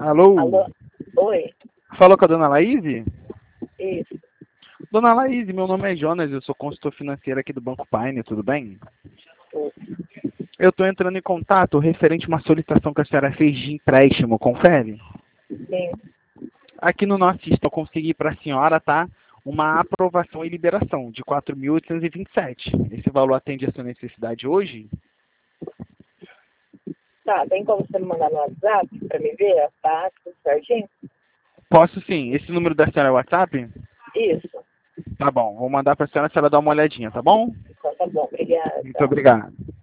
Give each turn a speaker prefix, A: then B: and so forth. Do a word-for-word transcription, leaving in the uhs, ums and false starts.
A: Alô?
B: Alô? Oi?
A: Falou com a dona Laís?
B: Isso.
A: Dona Laís, meu nome é Jonas, eu sou consultor financeiro aqui do Banco Paine, tudo bem?
B: Tudo.
A: Eu estou entrando em contato referente a uma solicitação que a senhora fez de empréstimo, confere?
B: Sim.
A: Aqui no nosso sistema eu consegui para a senhora, tá? Uma aprovação e liberação de quatro mil oitocentos e vinte e sete. Esse valor atende a sua necessidade hoje?
B: Tá, tem como você me mandar no WhatsApp pra me ver? Tá, tudo certinho?
A: Posso sim. Esse número da senhora é o WhatsApp?
B: Isso.
A: Tá bom, vou mandar para a senhora, a senhora dar uma olhadinha, tá bom?
B: Então tá bom, obrigada.
A: Muito obrigado.